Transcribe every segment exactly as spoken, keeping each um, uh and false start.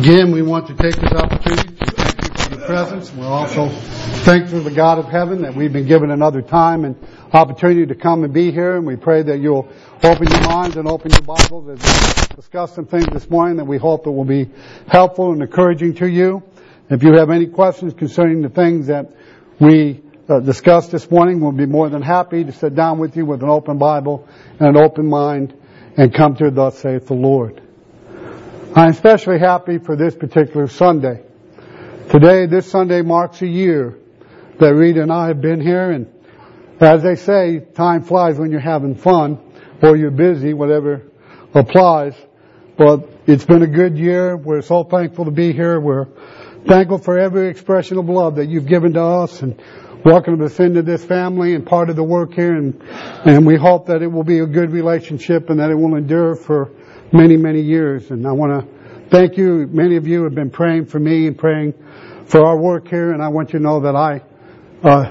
Again, we want to take this opportunity to thank you for your presence. We're also thankful to the God of heaven that we've been given another time and opportunity to come and be here. And we pray that you'll open your minds and open your Bibles as we discuss some things this morning that we hope it will be helpful and encouraging to you. If you have any questions concerning the things that we uh, discussed this morning, we'll be more than happy to sit down with you with an open Bible and an open mind and come to thus saith the Lord. I'm especially happy for this particular Sunday. Today, this Sunday marks a year that Rita and I have been here, and as they say, time flies when you're having fun or you're busy, whatever applies. But it's been a good year. We're so thankful to be here. We're thankful for every expression of love that you've given to us and welcome us into this family and part of the work here. And, and we hope that it will be a good relationship and that it will endure for many, many years. And I want to thank you. Many of you have been praying for me and praying for our work here, and I want you to know that I uh,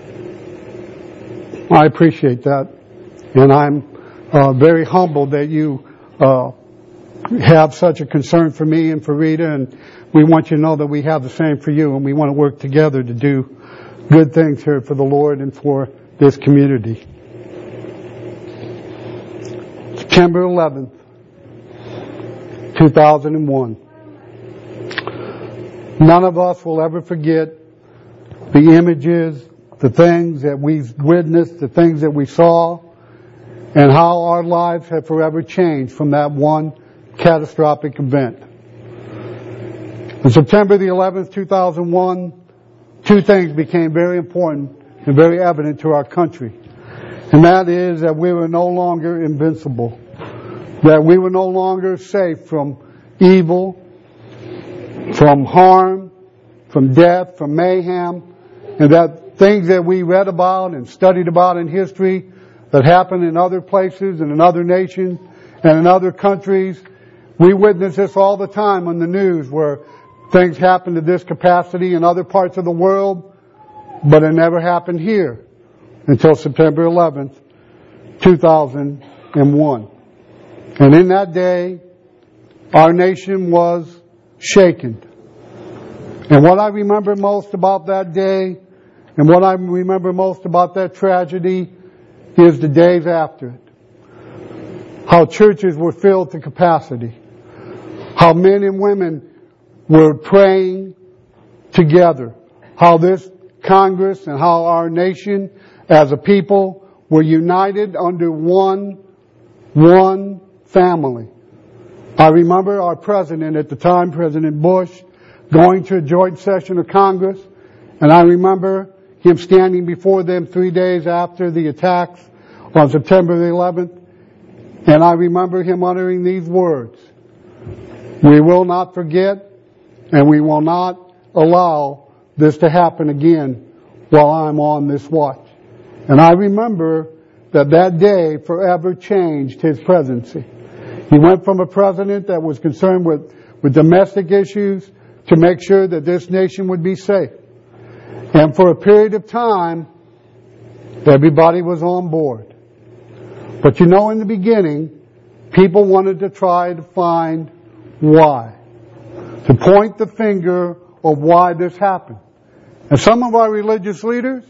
I appreciate that, and I'm uh, very humbled that you uh, have such a concern for me and for Rita, and we want you to know that we have the same for you, and we want to work together to do good things here for the Lord and for this community. September eleventh. two thousand one. None of us will ever forget the images, the things that we've witnessed, the things that we saw, and how our lives have forever changed from that one catastrophic event. On September the eleventh, two thousand one, two things became very important and very evident to our country. And that is that we were no longer invincible. That we were no longer safe from evil, from harm, from death, from mayhem, and that things that we read about and studied about in history that happened in other places and in other nations and in other countries, we witness this all the time on the news where things happen to this capacity in other parts of the world, but it never happened here until September eleventh, two thousand one. And in that day, our nation was shaken. And what I remember most about that day, and what I remember most about that tragedy, is the days after it. How churches were filled to capacity. How men and women were praying together. How this Congress and how our nation as a people were united under one, one family. I remember our president at the time, President Bush, going to a joint session of Congress, and I remember him standing before them three days after the attacks on September the eleventh, and I remember him uttering these words: "We will not forget, and we will not allow this to happen again while I'm on this watch." And I remember that that day forever changed his presidency. He went from a president that was concerned with, with domestic issues to make sure that this nation would be safe. And for a period of time, everybody was on board. But you know, in the beginning, people wanted to try to find why. To point the finger of why this happened. And some of our religious leaders,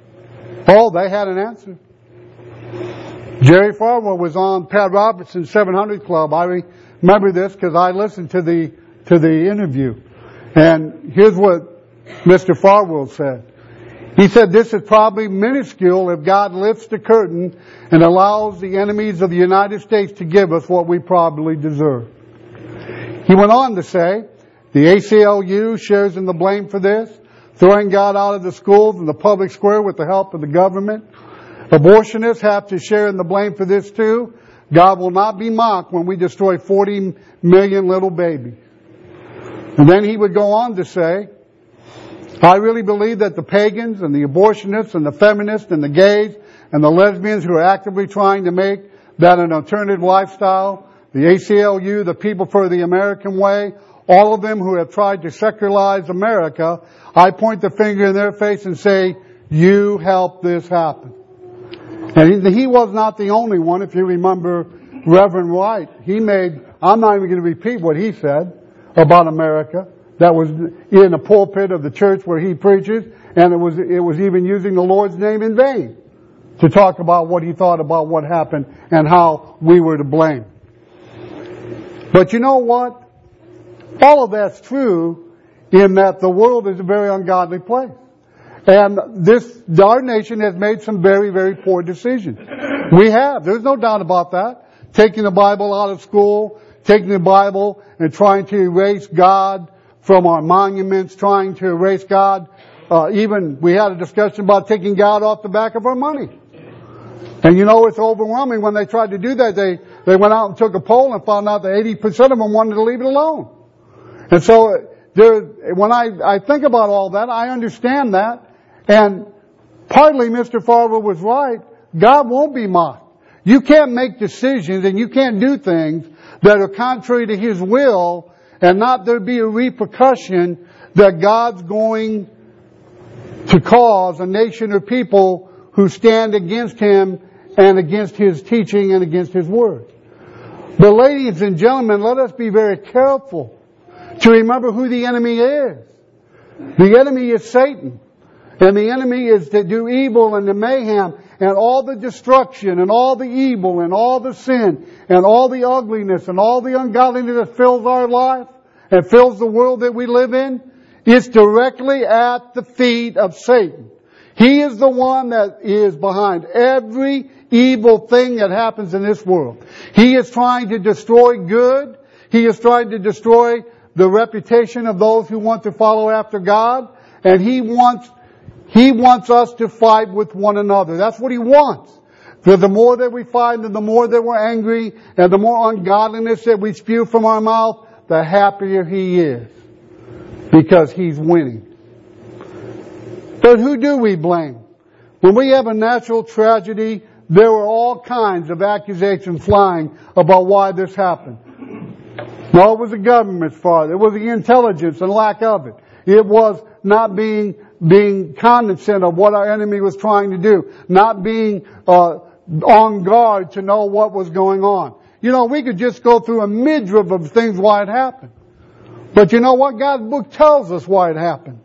oh, they had an answer. Jerry Falwell was on Pat Robertson's seven hundred Club. I remember this because I listened to the to the interview. And here's what Mister Falwell said. He said, "This is probably minuscule if God lifts the curtain and allows the enemies of the United States to give us what we probably deserve." He went on to say, "The A C L U shares in the blame for this, throwing God out of the schools and the public square with the help of the government. Abortionists have to share in the blame for this too. God will not be mocked when we destroy forty million little babies." And then he would go on to say, "I really believe that the pagans and the abortionists and the feminists and the gays and the lesbians who are actively trying to make that an alternative lifestyle, the A C L U, the People for the American Way, all of them who have tried to secularize America, I point the finger in their face and say, you helped this happen." And he was not the only one. If you remember Reverend White, he made, I'm not even going to repeat what he said, about America that was in the pulpit of the church where he preaches, and it was it was even using the Lord's name in vain to talk about what he thought about what happened and how we were to blame. But you know what? All of that's true in that the world is a very ungodly place. And this, our nation has made some very, very poor decisions. We have. There's no doubt about that. Taking the Bible out of school, taking the Bible and trying to erase God from our monuments, trying to erase God. Uh, even we had a discussion about taking God off the back of our money. And you know, it's overwhelming. When they tried to do that, they, they went out and took a poll and found out that eighty percent of them wanted to leave it alone. And so there, when I, I think about all that, I understand that. And partly Mister Farber was right. God won't be mocked. You can't make decisions and you can't do things that are contrary to His will and not there be a repercussion that God's going to cause a nation or people who stand against Him and against His teaching and against His word. But ladies and gentlemen, let us be very careful to remember who the enemy is. The enemy is Satan. And the enemy is to do evil and the mayhem and all the destruction and all the evil and all the sin and all the ugliness and all the ungodliness that fills our life and fills the world that we live in. It's directly at the feet of Satan. He is the one that is behind every evil thing that happens in this world. He is trying to destroy good. He is trying to destroy the reputation of those who want to follow after God. And he wants, he wants us to fight with one another. That's what he wants. For the more that we fight and the more that we're angry and the more ungodliness that we spew from our mouth, the happier he is. Because he's winning. But who do we blame? When we have a natural tragedy, there were all kinds of accusations flying about why this happened. No, it was the government's fault. It was the intelligence and lack of it. It was not being being cognizant of what our enemy was trying to do. Not being uh, on guard to know what was going on. You know, we could just go through a midriff of things why it happened. But you know what? God's book tells us why it happened.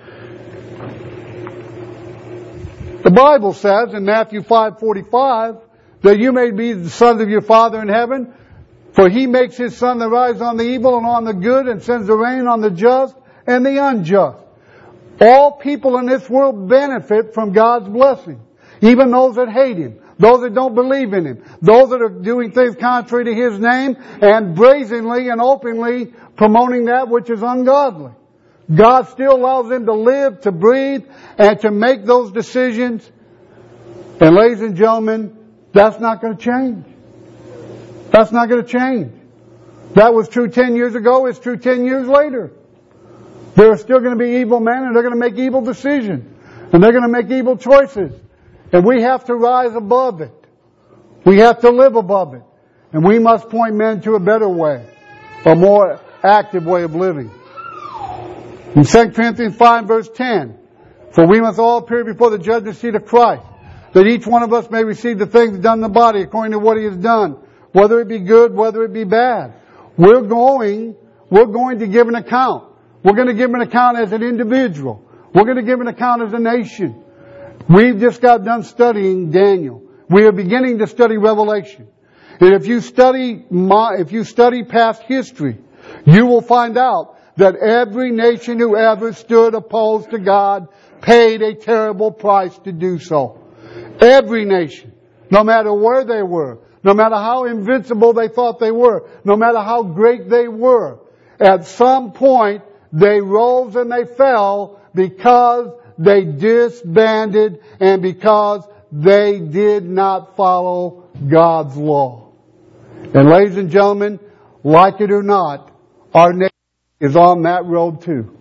The Bible says in Matthew five forty-five that you may be the sons of your Father in heaven, for He makes His sun to rise on the evil and on the good and sends the rain on the just and the unjust. All people in this world benefit from God's blessing. Even those that hate Him. Those that don't believe in Him. Those that are doing things contrary to His name and brazenly and openly promoting that which is ungodly. God still allows them to live, to breathe, and to make those decisions. And ladies and gentlemen, that's not going to change. That's not going to change. That was true ten years ago. It's true ten years later. There are still going to be evil men, and they're going to make evil decisions. And they're going to make evil choices. And we have to rise above it. We have to live above it. And we must point men to a better way. A more active way of living. In Second Corinthians five verse ten, for we must all appear before the judgment seat of Christ, that each one of us may receive the things done in the body according to what he has done, whether it be good, whether it be bad. We're going, we're going to give an account. We're going to give an account as an individual. We're going to give an account as a nation. We've just got done studying Daniel. We are beginning to study Revelation. And if you study, if you study past history, you will find out that every nation who ever stood opposed to God paid a terrible price to do so. Every nation. No matter where they were. No matter how invincible they thought they were. No matter how great they were. At some point, they rose and they fell because they disbanded and because they did not follow God's law. And ladies and gentlemen, like it or not, our nation is on that road too.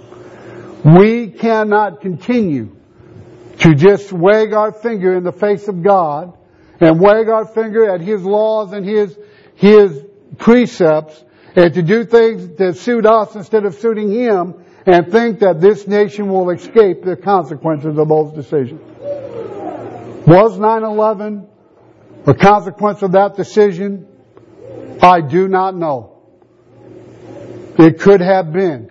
We cannot continue to just wag our finger in the face of God and wag our finger at His laws and His, His precepts and to do things that suit us instead of suiting Him and think that this nation will escape the consequences of those decisions. Was nine eleven a consequence of that decision? I do not know. It could have been.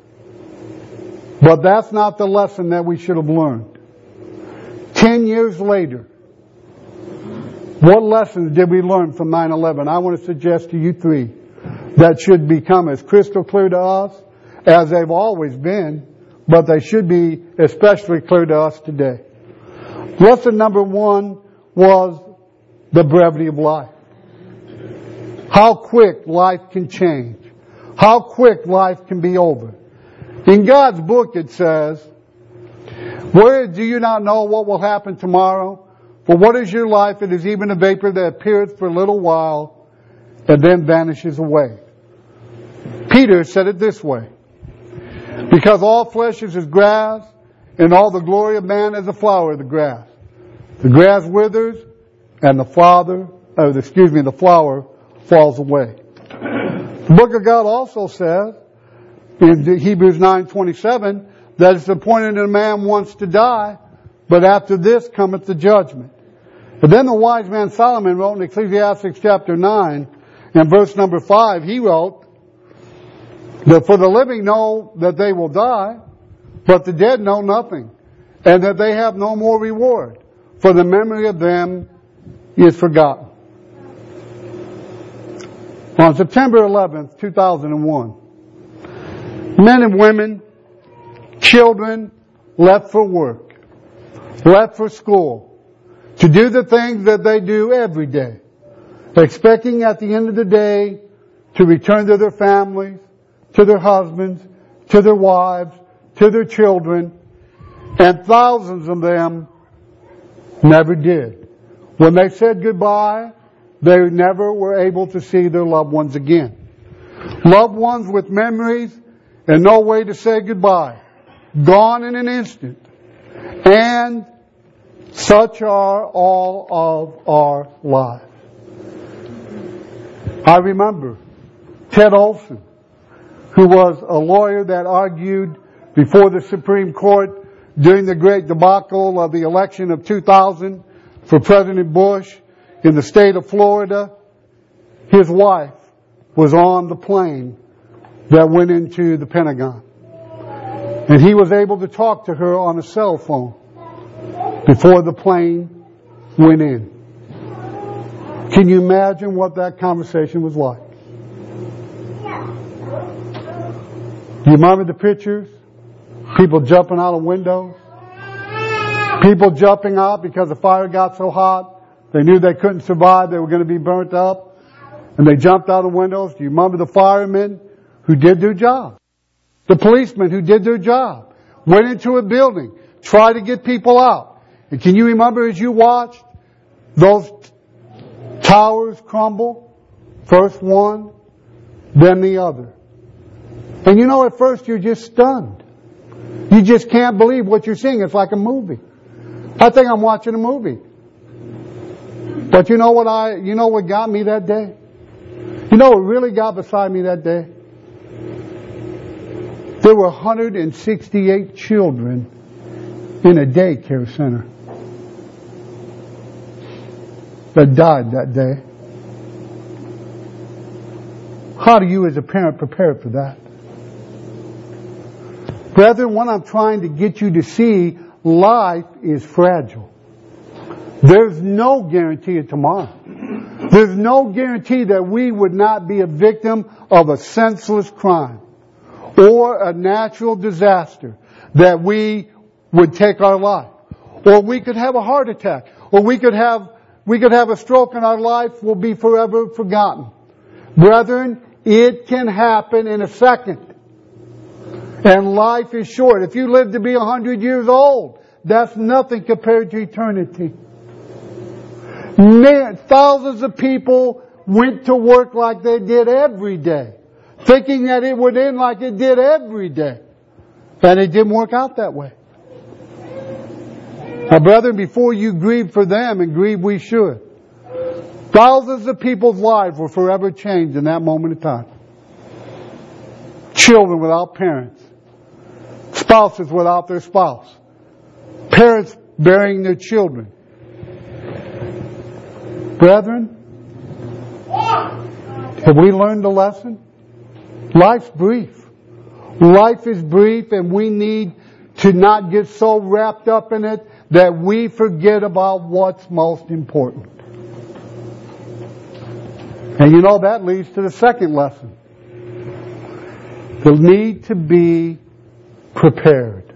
But that's not the lesson that we should have learned. Ten years later, what lessons did we learn from nine eleven? I want to suggest to you three that should become as crystal clear to us as they've always been, but they should be especially clear to us today. Lesson number one was the brevity of life. How quick life can change. How quick life can be over. In God's book it says, "Where do you not know what will happen tomorrow? For what is your life? It is even a vapor that appears for a little while and then vanishes away." Peter said it this way, "Because all flesh is as grass, and all the glory of man as a flower of the grass. The grass withers, and the father, or excuse me, the flower falls away." The book of God also says, in Hebrews nine twenty-seven, that it's appointed that a man wants to die, but after this cometh the judgment. But then the wise man Solomon wrote in Ecclesiastes chapter nine, and verse number five, he wrote, that for the living know that they will die, but the dead know nothing, and that they have no more reward, for the memory of them is forgotten. On September eleventh, two thousand one, men and women, children left for work, left for school, to do the things that they do every day, expecting at the end of the day to return to their families, to their husbands, to their wives, to their children, and thousands of them never did. When they said goodbye, they never were able to see their loved ones again. Loved ones with memories and no way to say goodbye, gone in an instant. And such are all of our lives. I remember Ted Olson, who was a lawyer that argued before the Supreme Court during the great debacle of the election of two thousand for President Bush in the state of Florida. His wife was on the plane that went into the Pentagon. And he was able to talk to her on a cell phone before the plane went in. Can you imagine what that conversation was like? Do you remember the pictures? People jumping out of windows. People jumping out because the fire got so hot. They knew they couldn't survive. They were going to be burnt up. And they jumped out of windows. Do you remember the firemen who did their job? The policemen who did their job. Went into a building. Tried to get people out. And can you remember as you watched those towers crumble? First one, then the other. And you know, at first you're just stunned. You just can't believe what you're seeing. It's like a movie. I think I'm watching a movie. But you know what I, you know what got me that day? You know what really got beside me that day? There were one hundred sixty-eight children in a daycare center that died that day. How do you as a parent prepare for that? Brethren, what I'm trying to get you to see, life is fragile. There's no guarantee of tomorrow. There's no guarantee that we would not be a victim of a senseless crime or a natural disaster, that we would take our life. Or we could have a heart attack. Or we could have, we could have a stroke and our life will be forever forgotten. Brethren, it can happen in a second. And life is short. If you live to be a hundred years old, that's nothing compared to eternity. Man, thousands of people went to work like they did every day, thinking that it would end like it did every day. And it didn't work out that way. Now, brethren, before you grieve for them, and grieve we should, thousands of people's lives were forever changed in that moment of time. Children without parents. Spouses without their spouse. Parents burying their children. Brethren, have we learned the lesson? Life's brief. Life is brief, and we need to not get so wrapped up in it that we forget about what's most important. And you know, that leads to the second lesson. The need to be prepared.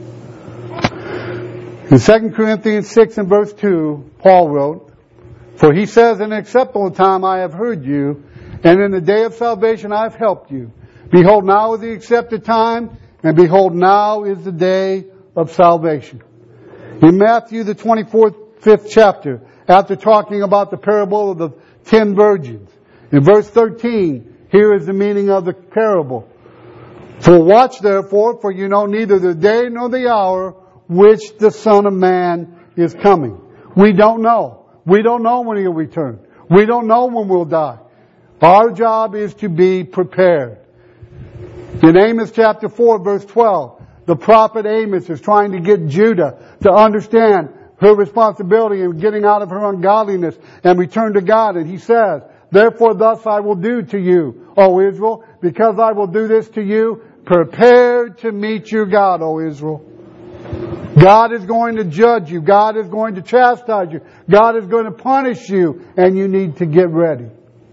In Second Corinthians six and verse two, Paul wrote, "For he says, in an acceptable time I have heard you, and in the day of salvation I have helped you. Behold, now is the accepted time, and behold, now is the day of salvation." In Matthew, the twenty-fourth, fifth chapter, after talking about the parable of the ten virgins, in verse thirteen, here is the meaning of the parable. "For watch therefore, for you know neither the day nor the hour which the Son of Man is coming." We don't know. We don't know when He'll return. We don't know when we'll die. Our job is to be prepared. In Amos chapter four, verse twelve, the prophet Amos is trying to get Judah to understand her responsibility in getting out of her ungodliness and return to God. And he says, "Therefore thus I will do to you, O Israel, because I will do this to you, prepare to meet your God, O Israel." God is going to judge you. God is going to chastise you. God is going to punish you, and you need to get ready.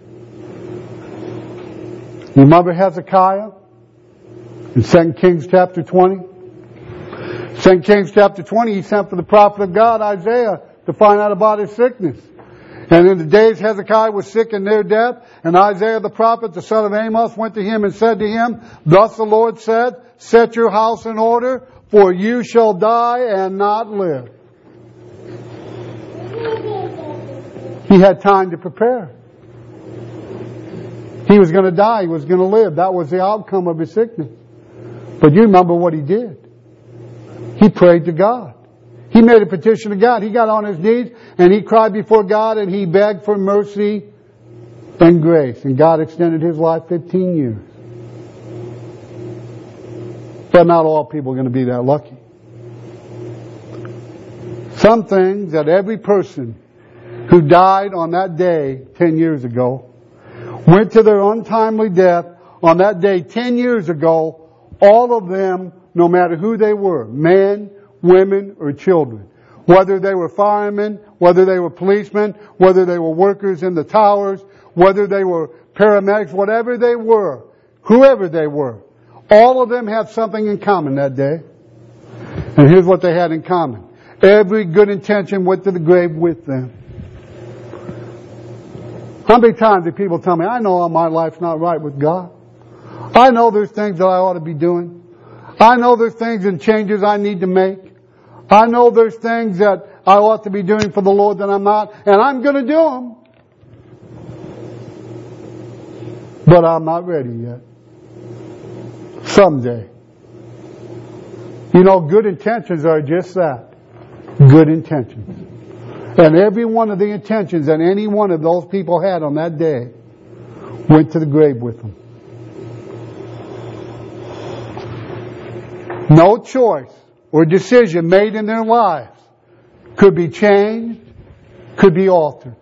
You remember Hezekiah? In Second Kings chapter twenty? Second Kings chapter twenty, he sent for the prophet of God, Isaiah, to find out about his sickness. And in the days Hezekiah was sick and near death, and Isaiah the prophet, the son of Amos, went to him and said to him, "Thus the Lord said, set your house in order, for you shall die and not live." He had time to prepare. He was going to die. He was going to live. That was the outcome of his sickness. But you remember what he did. He prayed to God. He made a petition to God. He got on his knees and he cried before God and he begged for mercy and grace. And God extended his life fifteen years. But not all people are going to be that lucky. Some things that every person who died on that day ten years ago went to their untimely death on that day ten years ago, all of them, no matter who they were, men, women, or children, whether they were firemen, whether they were policemen, whether they were workers in the towers, whether they were paramedics, whatever they were, whoever they were, all of them had something in common that day. And here's what they had in common. Every good intention went to the grave with them. How many times do people tell me, I know my life's not right with God. I know there's things that I ought to be doing. I know there's things and changes I need to make. I know there's things that I ought to be doing for the Lord that I'm not, and I'm going to do them. But I'm not ready yet. Someday. You know, good intentions are just that. Good intentions. And every one of the intentions that any one of those people had on that day went to the grave with them. No choice or decision made in their lives could be changed, could be altered.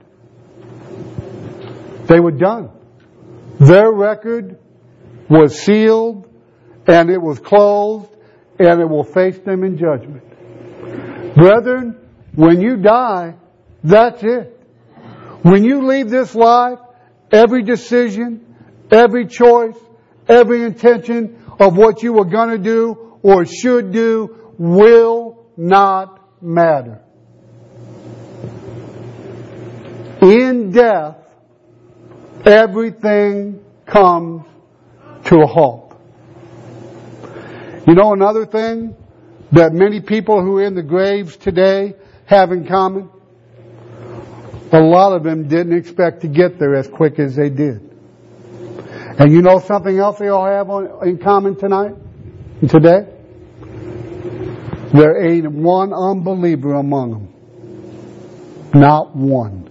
They were done. Their record was sealed and it was closed and it will face them in judgment. Brethren, when you die, that's it. When you leave this life, every decision, every choice, every intention of what you were going to do or should do will not matter. In death, everything comes to a halt. You know another thing that many people who are in the graves today have in common? A lot of them didn't expect to get there as quick as they did. And you know something else they all have on, in common tonight? Today? There ain't one unbeliever among them. Not one.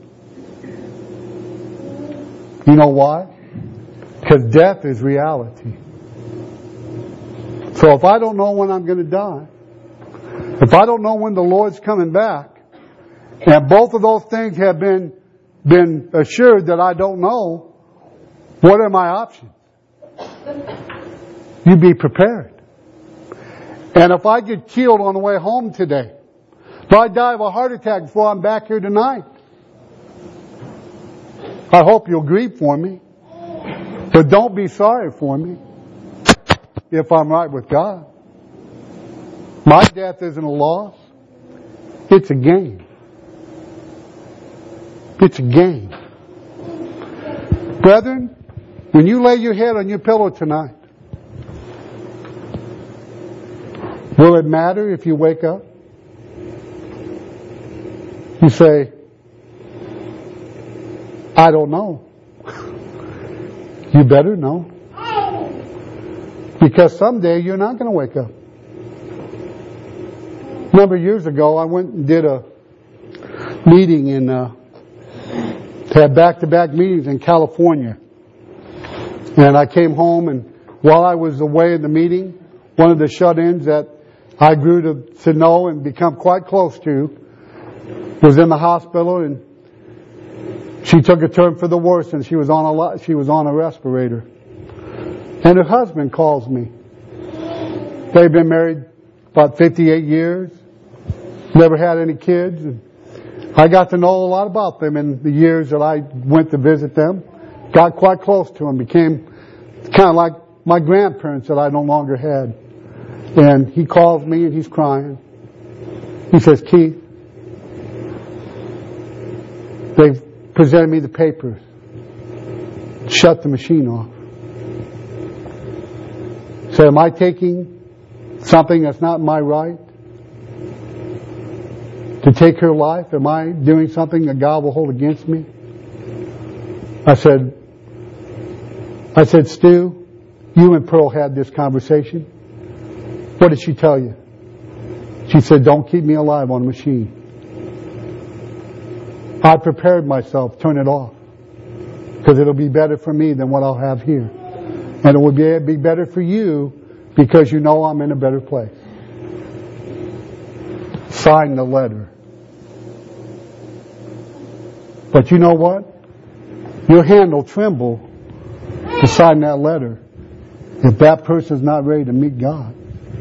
You know why? Because death is reality. So if I don't know when I'm going to die, if I don't know when the Lord's coming back, and both of those things have been, been assured that I don't know, what are my options? You be prepared. And if I get killed on the way home today, if I die of a heart attack before I'm back here tonight, I hope you'll grieve for me. But don't be sorry for me if I'm right with God. My death isn't a loss. It's a gain. It's a gain. Brethren, when you lay your head on your pillow tonight, will it matter if you wake up? You say, I don't know. You better know. Because someday you're not going to wake up. A number of years ago, I went and did a meeting in, uh, had back-to-back meetings in California. And I came home, and while I was away in the meeting, one of the shut-ins that I grew to, to know and become quite close to was in the hospital, and she took a turn for the worse, and she was on a lot, she was on a respirator. And her husband calls me. They've been married about fifty-eight years, never had any kids. And I got to know a lot about them in the years that I went to visit them. Got quite close to them, became kind of like my grandparents that I no longer had. And he calls me and he's crying. He says, Keith, they've presented me the papers. Shut the machine off. So am I taking something that's not my right to take her life? Am I doing something that God will hold against me? I said, I said, Stu, you and Pearl had this conversation. What did she tell you? She said, don't keep me alive on a machine. I prepared myself, turn it off. Because it'll be better for me than what I'll have here. And it will be, be better for you because you know I'm in a better place. Sign the letter. But you know what? Your hand will tremble to sign that letter if that person's not ready to meet God.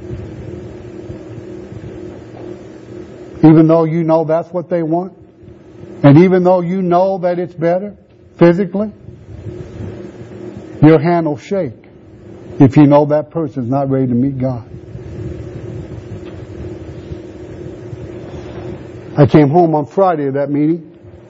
Even though you know that's what they want, and even though you know that it's better physically, your hand will shake if you know that person's not ready to meet God. I came home on Friday of that meeting.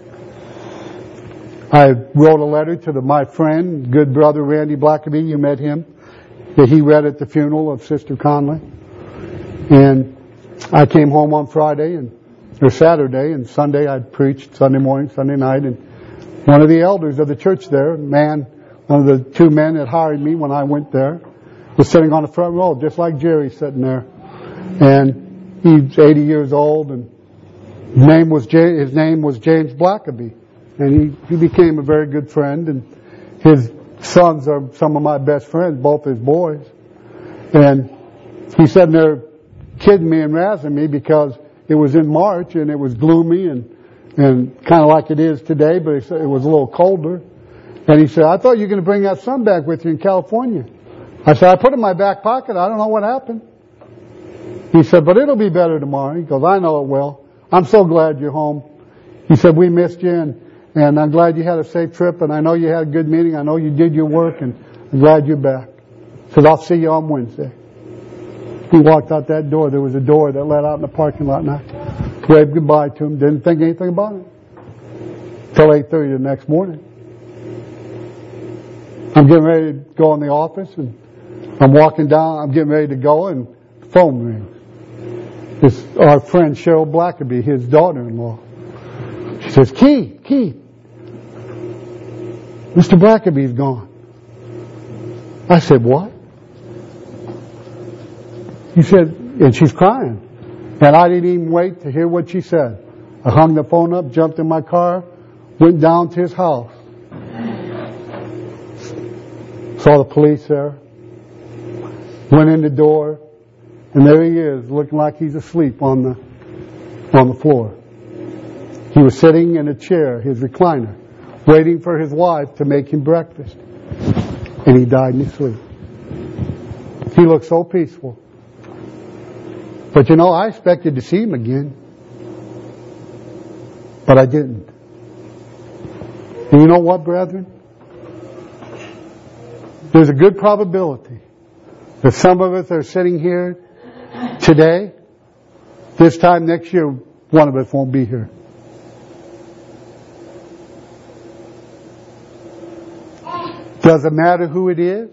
I wrote a letter to the, my friend, good brother Randy Blackaby. You met him. That he read at the funeral of Sister Conley. And I came home on Friday and or Saturday, and Sunday I preached, Sunday morning, Sunday night, and one of the elders of the church there, man, one of the two men that hired me when I went there, was sitting on the front row, just like Jerry sitting there. And he's eighty years old, and his name was J- his name was James Blackaby. And he, he became a very good friend, and his sons are some of my best friends, both his boys. And he's sitting there kidding me and razzing me because it was in March and it was gloomy and, and kind of like it is today, but it was a little colder. And he said, I thought you were going to bring that sun back with you in California. I said, I put it in my back pocket. I don't know what happened. He said, but it'll be better tomorrow. He goes, I know it will. I'm so glad you're home. He said, we missed you, and, and I'm glad you had a safe trip, and I know you had a good meeting. I know you did your work, and I'm glad you're back. He said, I'll see you on Wednesday. He walked out that door. There was a door that led out in the parking lot, and I waved goodbye to him. Didn't think anything about it. Till eight thirty the next morning. I'm getting ready to go in the office, and I'm walking down. I'm getting ready to go, and the phone rings. It's our friend Cheryl Blackaby, his daughter-in-law. She says, Keith, Keith, Mister Blackaby's gone. I said, what? He said, and she's crying. And I didn't even wait to hear what she said. I hung the phone up, jumped in my car, went down to his house. Saw the police there. Went in the door. And there he is, looking like he's asleep on the, on the floor. He was sitting in a chair, his recliner, waiting for his wife to make him breakfast. And he died in his sleep. He looked so peaceful. But you know, I expected to see him again. But I didn't. And you know what, brethren? There's a good probability that some of us are sitting here today. This time next year, one of us won't be here. Doesn't matter who it is.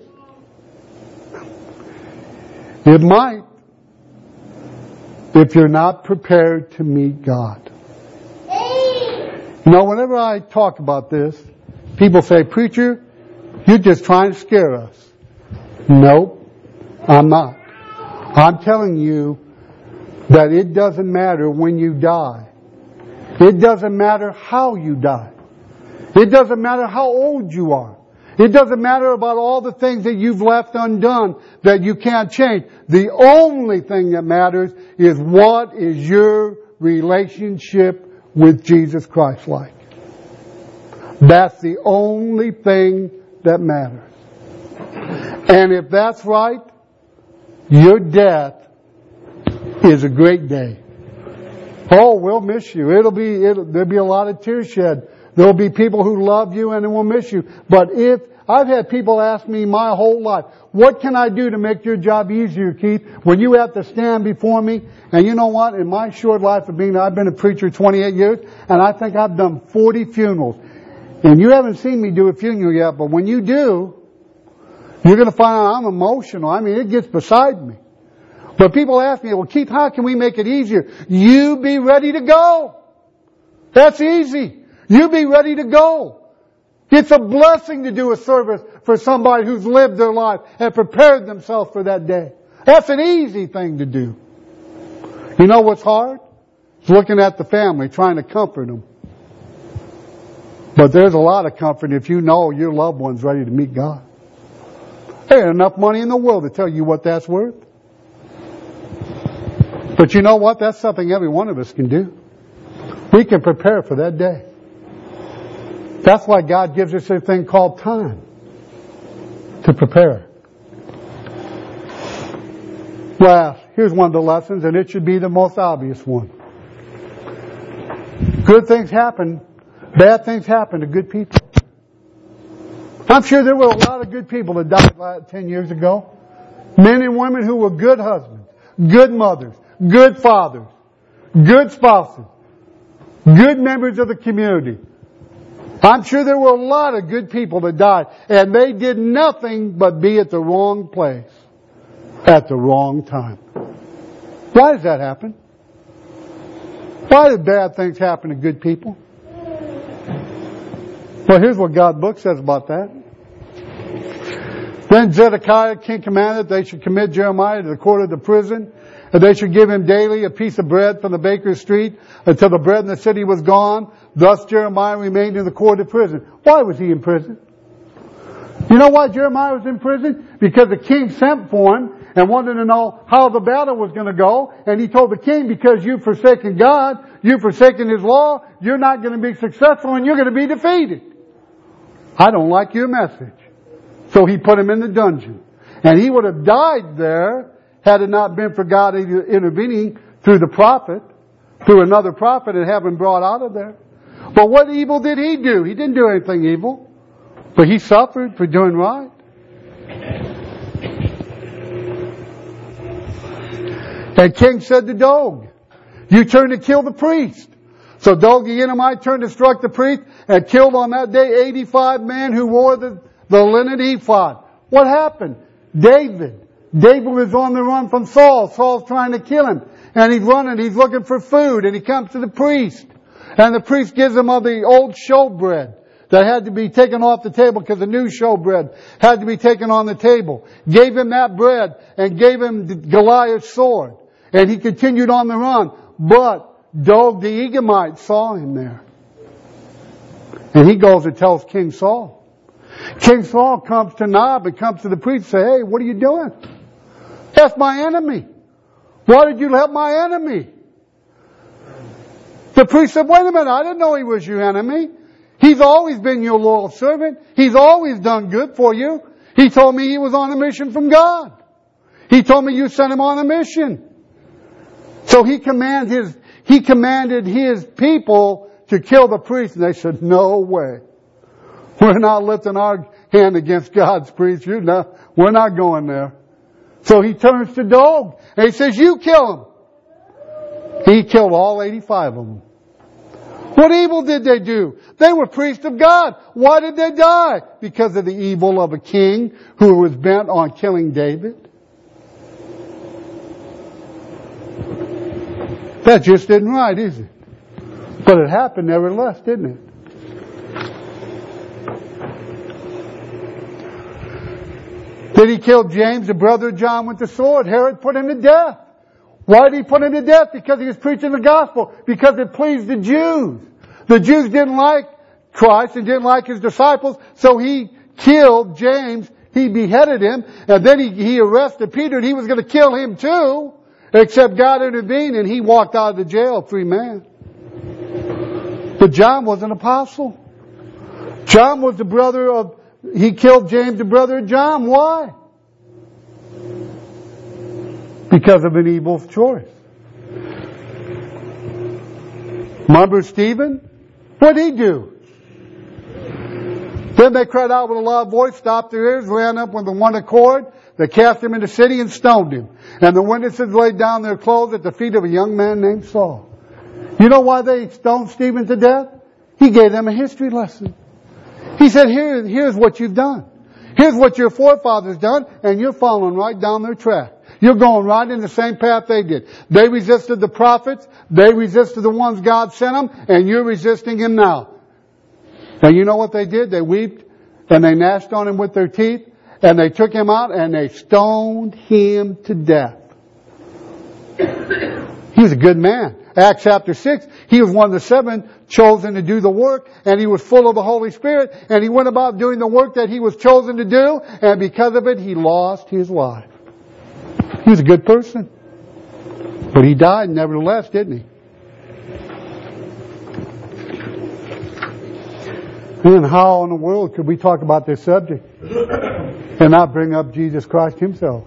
It might, if you're not prepared to meet God. You know, whenever I talk about this, people say, "Preacher, you're just trying to scare us." Nope, I'm not. I'm telling you that it doesn't matter when you die. It doesn't matter how you die. It doesn't matter how old you are. It doesn't matter about all the things that you've left undone that you can't change. The only thing that matters is what is your relationship with Jesus Christ like. That's the only thing that matters. And if that's right, your death is a great day. Oh, we'll miss you. It'll be, it'll, there'll be a lot of tears shed. There'll be people who love you and will miss you. But if, I've had people ask me my whole life, what can I do to make your job easier, Keith, when you have to stand before me? And you know what? In my short life of being, I've been a preacher twenty-eight years, and I think I've done forty funerals. And you haven't seen me do a funeral yet, but when you do, you're going to find out I'm emotional. I mean, it gets beside me. But people ask me, well, Keith, how can we make it easier? You be ready to go. That's easy. You be ready to go. It's a blessing to do a service for somebody who's lived their life and prepared themselves for that day. That's an easy thing to do. You know what's hard? It's looking at the family, trying to comfort them. But there's a lot of comfort if you know your loved one's ready to meet God. There ain't enough money in the world to tell you what that's worth. But you know what? That's something every one of us can do. We can prepare for that day. That's why God gives us a thing called time to prepare. Well, here's one of the lessons, and it should be the most obvious one. Good things happen, bad things happen to good people. I'm sure there were a lot of good people that died ten years ago. Men and women who were good husbands, good mothers, good fathers, good spouses, good members of the community. I'm sure there were a lot of good people that died, and they did nothing but be at the wrong place at the wrong time. Why does that happen? Why do bad things happen to good people? Well, here's what God's book says about that. Then Zedekiah, king, commanded they should commit Jeremiah to the court of the prison, and they should give him daily a piece of bread from the baker's street until the bread in the city was gone. Thus Jeremiah remained in the court of prison. Why was he in prison? You know why Jeremiah was in prison? Because the king sent for him and wanted to know how the battle was going to go. And he told the king, because you've forsaken God, you've forsaken His law, you're not going to be successful and you're going to be defeated. I don't like your message. So he put him in the dungeon. And he would have died there had it not been for God intervening through the prophet, through another prophet, and have him brought out of there. But what evil did he do? He didn't do anything evil. But he suffered for doing right. And king said to Doeg, you turn to kill the priest. So Doeg the Edomite turned to strike the priest and killed on that day eighty-five men who wore the, the linen ephod. What happened? David. David was on the run from Saul. Saul's trying to kill him. And he's running. He's looking for food. And he comes to the priest. And the priest gives him of the old showbread that had to be taken off the table because the new showbread had to be taken on the table. Gave him that bread and gave him Goliath's sword. And he continued on the run. But Doeg the Edomite saw him there. And he goes and tells King Saul. King Saul comes to Nob and comes to the priest and says, hey, what are you doing? That's my enemy. Why did you help my enemy? The priest said, wait a minute, I didn't know he was your enemy. He's always been your loyal servant. He's always done good for you. He told me he was on a mission from God. He told me you sent him on a mission. So he commanded his, he commanded his people to kill the priest. And they said, no way. We're not lifting our hand against God's priest. You know, we're not going there. So he turns to Doeg and he says, you kill him. He killed all eighty-five of them. What evil did they do? They were priests of God. Why did they die? Because of the evil of a king who was bent on killing David. That just isn't right, is it? But it happened nevertheless, didn't it? Did he kill James, the brother of John, with the sword? Herod put him to death. Why did he put him to death? Because he was preaching the gospel. Because it pleased the Jews. The Jews didn't like Christ and didn't like his disciples, so he killed James. He beheaded him, and then he, he arrested Peter, and he was going to kill him too, except God intervened, and he walked out of the jail, free man. But John was an apostle. John was the brother of, he killed James, the brother of John. Why? Because of an evil choice. Remember Stephen? What did he do? Then they cried out with a loud voice, stopped their ears, ran up with one accord. They cast him into the city and stoned him. And the witnesses laid down their clothes at the feet of a young man named Saul. You know why they stoned Stephen to death? He gave them a history lesson. He said, Here, here's what you've done. Here's what your forefathers done, and you're following right down their track. You're going right in the same path they did. They resisted the prophets. They resisted the ones God sent them. And you're resisting him now. And you know what they did? They wept and they gnashed on him with their teeth. And they took him out and they stoned him to death. He was a good man. Acts chapter six, he was one of the seven chosen to do the work. And he was full of the Holy Spirit. And he went about doing the work that he was chosen to do. And because of it, he lost his life. He was a good person. But he died nevertheless, didn't he? And how in the world could we talk about this subject and not bring up Jesus Christ himself?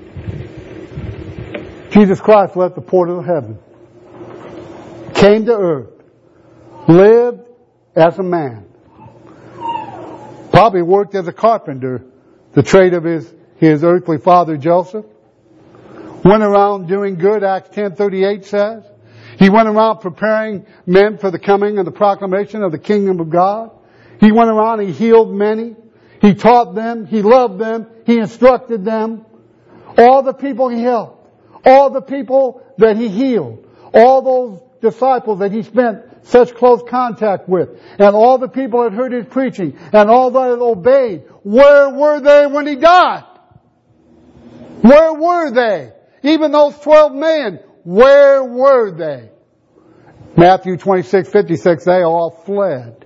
Jesus Christ left the port of heaven, came to earth, lived as a man, probably worked as a carpenter, the trade of his, his earthly father Joseph. Went around doing good, Acts ten thirty-eight says. He went around preparing men for the coming and the proclamation of the kingdom of God. He went around, he healed many. He taught them, he loved them, he instructed them. All the people he helped, all the people that he healed, all those disciples that he spent such close contact with, and all the people that heard his preaching, and all that obeyed, where were they when he died? Where were they? Even those twelve men, where were they? Matthew twenty-six fifty-six, they all fled.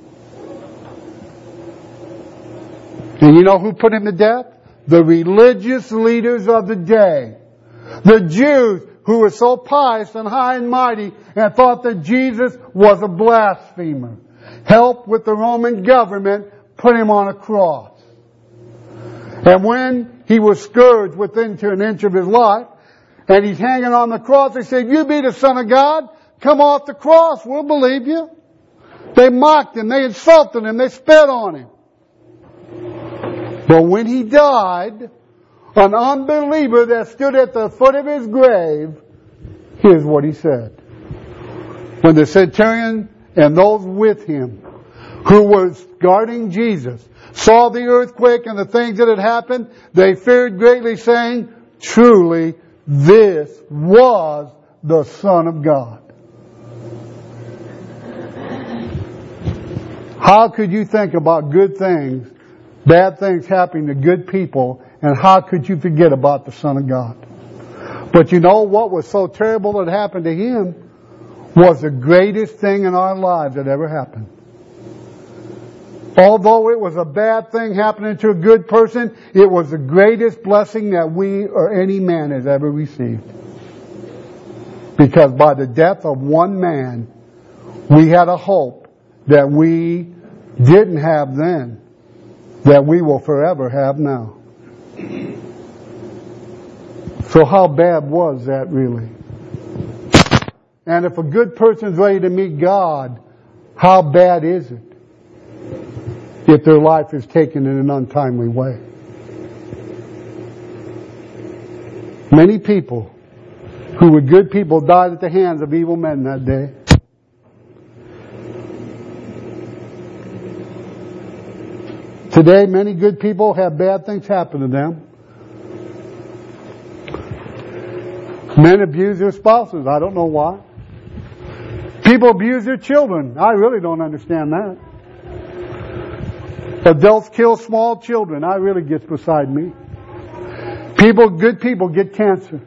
And you know who put him to death? The religious leaders of the day. The Jews who were so pious and high and mighty and thought that Jesus was a blasphemer. Helped with the Roman government, put him on a cross. And when he was scourged within to an inch of his life, and he's hanging on the cross, they said, you be the Son of God, come off the cross, we'll believe you. They mocked him, they insulted him, they spit on him. But when he died, an unbeliever that stood at the foot of his grave, here's what he said. When the centurion and those with him who was guarding Jesus saw the earthquake and the things that had happened, they feared greatly, saying, truly, this was the Son of God. How could you think about good things, bad things happening to good people, and how could you forget about the Son of God? But you know what was so terrible that happened to him was the greatest thing in our lives that ever happened. Although it was a bad thing happening to a good person, it was the greatest blessing that we or any man has ever received. Because by the death of one man, we had a hope that we didn't have then, that we will forever have now. So how bad was that really? And if a good person's ready to meet God, how bad is it if their life is taken in an untimely way? Many people who were good people died at the hands of evil men that day. Today, many good people have bad things happen to them. Men abuse their spouses. I don't know why. People abuse their children. I really don't understand that. Adults kill small children. I really gets beside me. People, good people get cancer.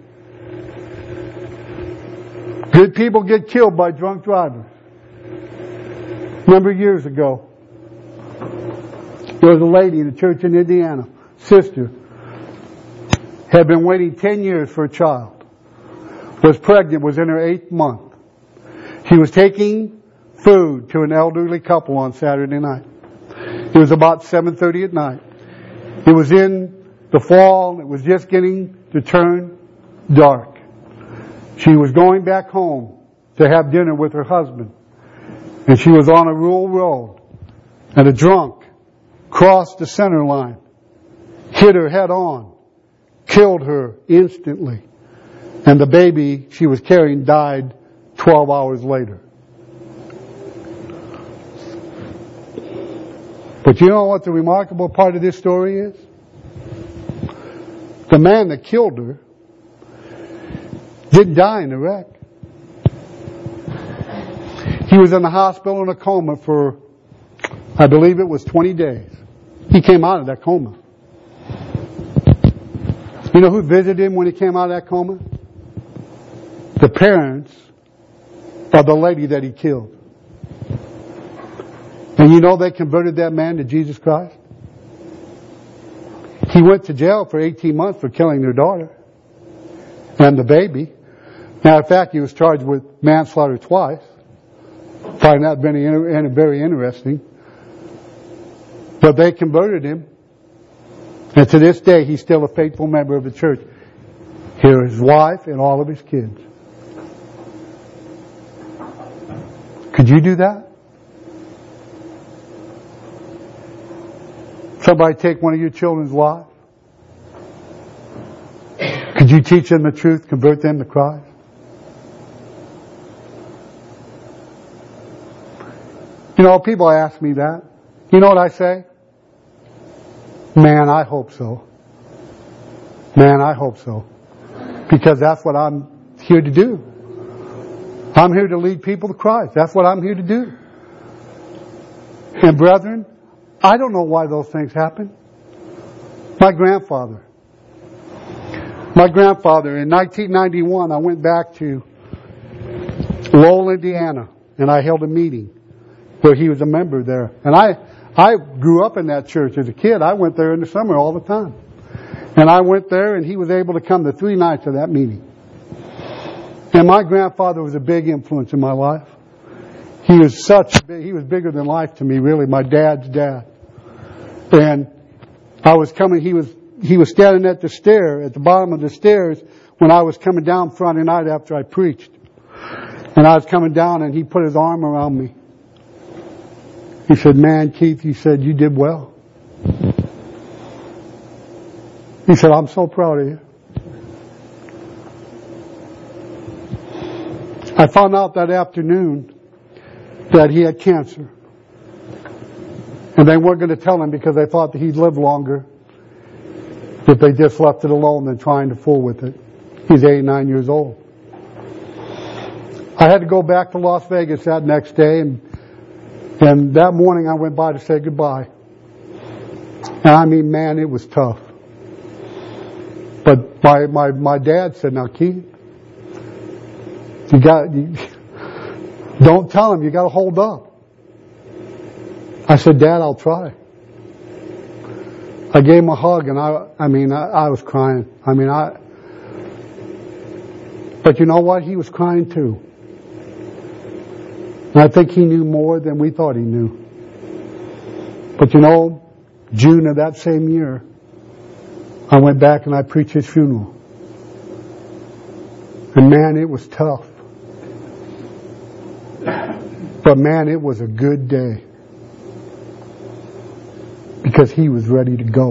Good people get killed by drunk drivers. Remember years ago, there was a lady in a church in Indiana, sister, had been waiting ten years for a child, was pregnant, was in her eighth month. She was taking food to an elderly couple on Saturday night. It was about seven thirty at night. It was in the fall. It was just getting to turn dark. She was going back home to have dinner with her husband. And she was on a rural road. And a drunk crossed the center line, hit her head on, killed her instantly. And the baby she was carrying died twelve hours later. But you know what the remarkable part of this story is? The man that killed her didn't die in the wreck. He was in the hospital in a coma for, I believe it was twenty days. He came out of that coma. You know who visited him when he came out of that coma? The parents of the lady that he killed. And you know they converted that man to Jesus Christ? He went to jail for eighteen months for killing their daughter and the baby. Matter of fact, he was charged with manslaughter twice. Find that very, very interesting. But they converted him. And to this day, he's still a faithful member of the church. Here is his wife and all of his kids. Could you do that? Somebody take one of your children's lives? Could you teach them the truth, convert them to Christ? You know, people ask me that. You know what I say? Man, I hope so. Man, I hope so. Because that's what I'm here to do. I'm here to lead people to Christ. That's what I'm here to do. And brethren, I don't know why those things happen. My grandfather. My grandfather, in nineteen ninety-one, I went back to Lowell, Indiana, and I held a meeting where he was a member there. And I, I grew up in that church as a kid. I went there in the summer all the time. And I went there, and he was able to come to three nights of that meeting. And my grandfather was a big influence in my life. He was such, big, he was bigger than life to me, really, my dad's dad. And I was coming, he was, he was standing at the stair, at the bottom of the stairs, when I was coming down Friday night after I preached. And I was coming down, and he put his arm around me. He said, man, Keith, he said, you did well. He said, I'm so proud of you. I found out that afternoon that he had cancer. And they weren't going to tell him because they thought that he'd live longer if they just left it alone than trying to fool with it. He's eighty-nine years old. I had to go back to Las Vegas that next day, and and that morning I went by to say goodbye. And I mean, man, it was tough. But my my, my dad said, now Keith, you got, you, don't tell him, you got to hold up. I said, Dad, I'll try. I gave him a hug, and I, I mean, I, I was crying. I mean, I, but you know what? He was crying too. And I think he knew more than we thought he knew. But you know, June of that same year, I went back and I preached his funeral. And man, it was tough. But man, it was a good day. Because he was ready to go.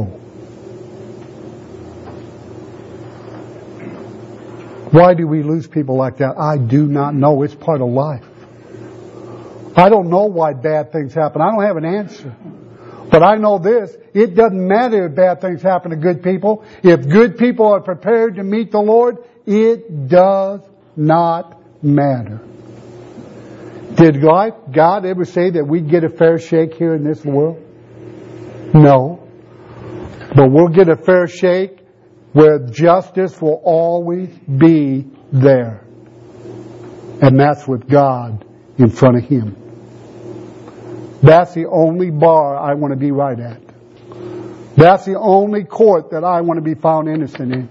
Why do we lose people like that? I do not know. It's part of life. I don't know why bad things happen. I don't have an answer. But I know this. It doesn't matter if bad things happen to good people. If good people are prepared to meet the Lord, it does not matter. Did God ever say that we'd get a fair shake here in this world? No. But we'll get a fair shake where justice will always be there. And that's with God in front of Him. That's the only bar I want to be right at. That's the only court that I want to be found innocent in.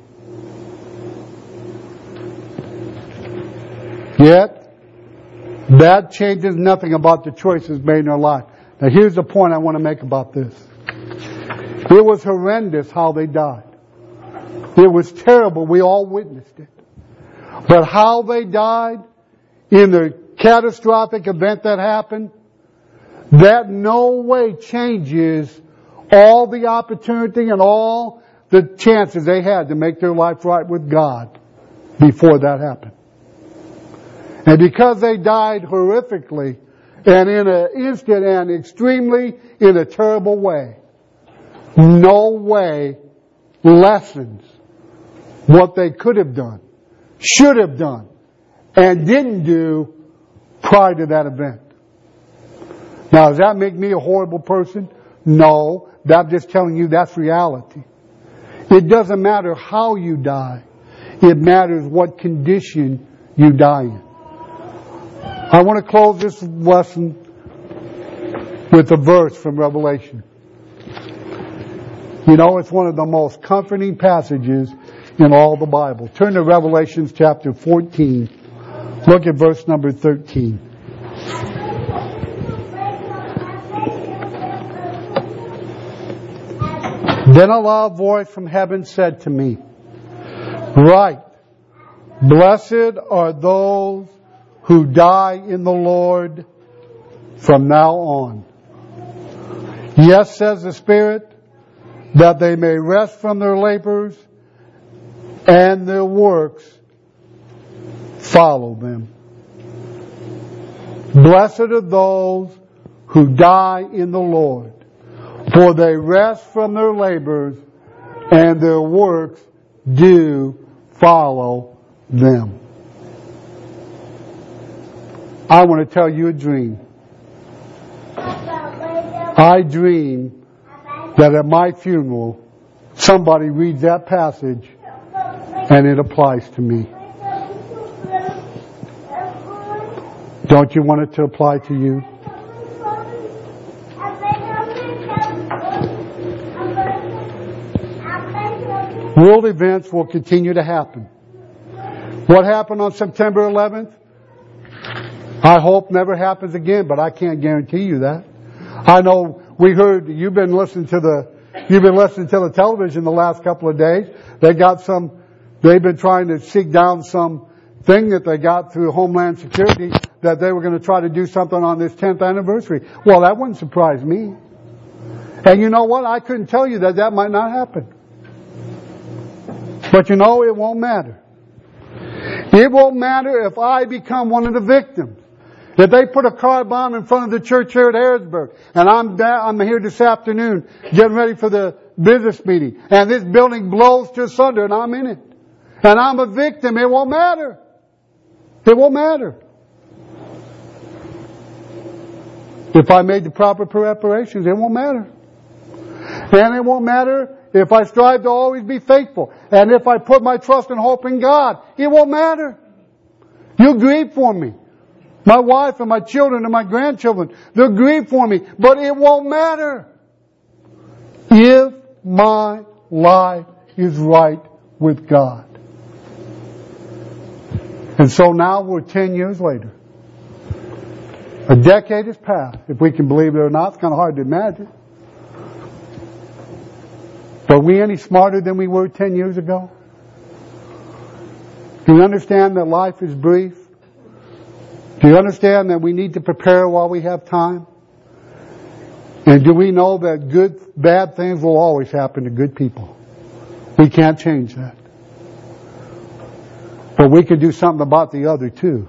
Yet, that changes nothing about the choices made in our life. Now here's the point I want to make about this. It was horrendous how they died. It was terrible. We all witnessed it. But how they died in the catastrophic event that happened, that no way changes all the opportunity and all the chances they had to make their life right with God before that happened. And because they died horrifically and in an instant and extremely in a terrible way, no way lessens what they could have done, should have done, and didn't do prior to that event. Now, does that make me a horrible person? No. I'm just telling you that's reality. It doesn't matter how you die. It matters what condition you die in. I want to close this lesson with a verse from Revelation. You know, it's one of the most comforting passages in all the Bible. Turn to Revelation chapter fourteen. Look at verse number thirteen. Then a loud voice from heaven said to me, "Write, blessed are those who die in the Lord from now on. Yes, says the Spirit, that they may rest from their labors and their works follow them. Blessed are those who die in the Lord, for they rest from their labors and their works do follow them." I want to tell you a dream. I dream that at my funeral, somebody reads that passage and it applies to me. Don't you want it to apply to you? World events will continue to happen. What happened on September eleventh? I hope never happens again, but I can't guarantee you that. I know we heard, you've been listening to the, you've been listening to the television the last couple of days. They got some, they've been trying to seek down some thing that they got through Homeland Security that they were going to try to do something on this tenth anniversary. Well, that wouldn't surprise me. And you know what? I couldn't tell you that that might not happen. But you know, it won't matter. It won't matter if I become one of the victims. If they put a car bomb in front of the church here at Harrisburg, and I'm I'm here this afternoon getting ready for the business meeting, and this building blows to asunder, and I'm in it, and I'm a victim, it won't matter. It won't matter. If I made the proper preparations, it won't matter. And it won't matter if I strive to always be faithful. And if I put my trust and hope in God, it won't matter. You'll grieve for me. My wife and my children and my grandchildren, they'll grieve for me. But it won't matter if my life is right with God. And so now we're ten years later. A decade has passed. If we can believe it or not, it's kind of hard to imagine. But are we any smarter than we were ten years ago? Do you understand that life is brief? Do you understand that we need to prepare while we have time? And do we know that good, bad things will always happen to good people? We can't change that. But we can do something about the other too.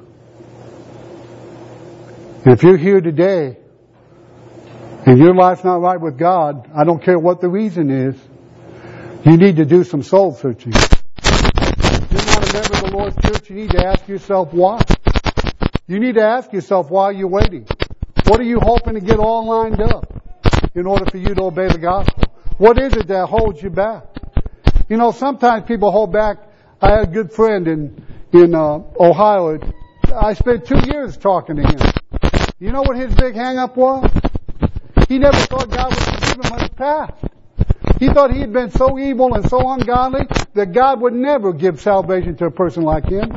And if you're here today and your life's not right with God, I don't care what the reason is, you need to do some soul searching. If you're not a member of the Lord's church, you need to ask yourself why. You need to ask yourself why you're waiting. What are you hoping to get all lined up in order for you to obey the gospel? What is it that holds you back? You know, sometimes people hold back. I had a good friend in in uh, Ohio. I spent two years talking to him. You know what his big hang-up was? He never thought God would forgive him of his past. He thought he had been so evil and so ungodly that God would never give salvation to a person like him.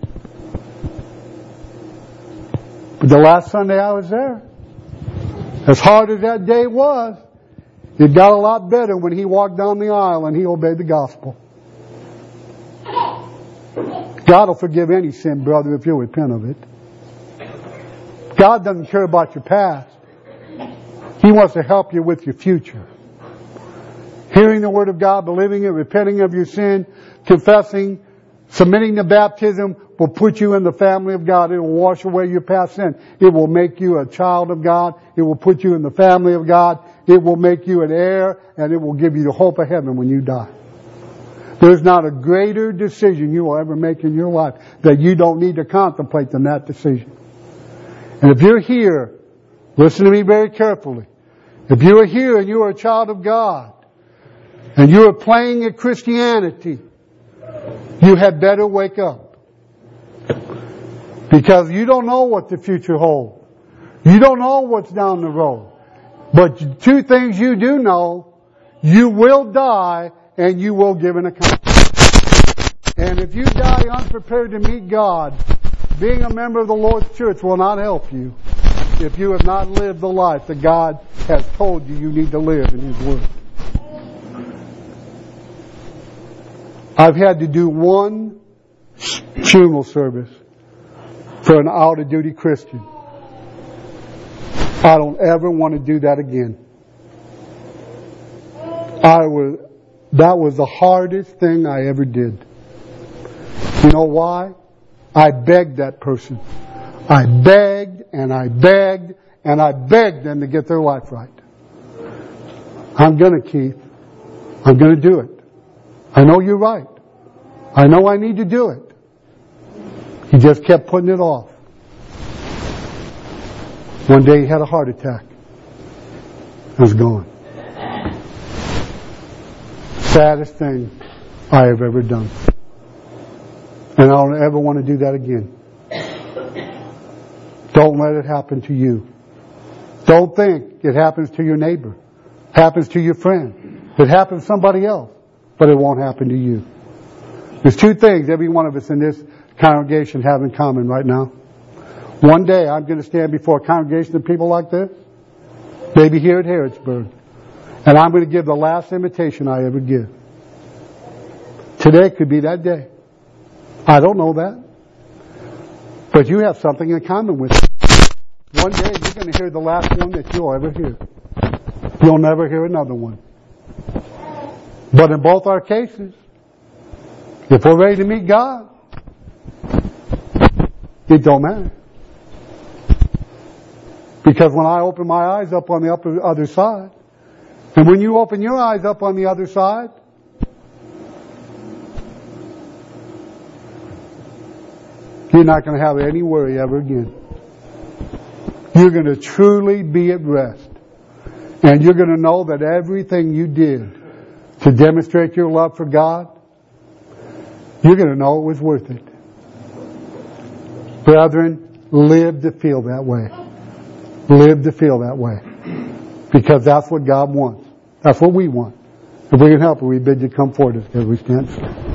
But the last Sunday I was there, as hard as that day was, it got a lot better when he walked down the aisle and he obeyed the gospel. God will forgive any sin, brother, if you repent of it. God doesn't care about your past. He wants to help you with your future. Hearing the Word of God, believing it, repenting of your sin, confessing, submitting to baptism will put you in the family of God. It will wash away your past sin. It will make you a child of God. It will put you in the family of God. It will make you an heir, and it will give you the hope of heaven when you die. There's not a greater decision you will ever make in your life that you don't need to contemplate than that decision. And if you're here, listen to me very carefully. If you are here and you are a child of God, and you are playing at Christianity, you had better wake up. Because you don't know what the future holds. You don't know what's down the road. But two things you do know, you will die and you will give an account. And if you die unprepared to meet God, being a member of the Lord's church will not help you if you have not lived the life that God has told you you need to live in His Word. I've had to do one funeral service for an out-of-duty Christian. I don't ever want to do that again. I was, that was the hardest thing I ever did. You know why? I begged that person. I begged and I begged and I begged them to get their life right. I'm gonna, Keith. I'm gonna do it. I know you're right. I know I need to do it. He just kept putting it off. One day he had a heart attack. It was gone. Saddest thing I have ever done. And I don't ever want to do that again. Don't let it happen to you. Don't think it happens to your neighbor. Happens to your friend. It happens to somebody else. But it won't happen to you. There's two things every one of us in this congregation have in common right now. One day I'm going to stand before a congregation of people like this, maybe here at Harrodsburg, and I'm going to give the last invitation I ever give. Today could be that day. I don't know that. But you have something in common with it. One day you're going to hear the last one that you'll ever hear. You'll never hear another one. But in both our cases, if we're ready to meet God, it don't matter. Because when I open my eyes up on the upper, other side, and when you open your eyes up on the other side, you're not going to have any worry ever again. You're going to truly be at rest. And you're going to know that everything you did to demonstrate your love for God, you're going to know it was worth it. Brethren, live to feel that way. Live to feel that way. Because that's what God wants. That's what we want. If we can help it, we bid you come forward as we stand.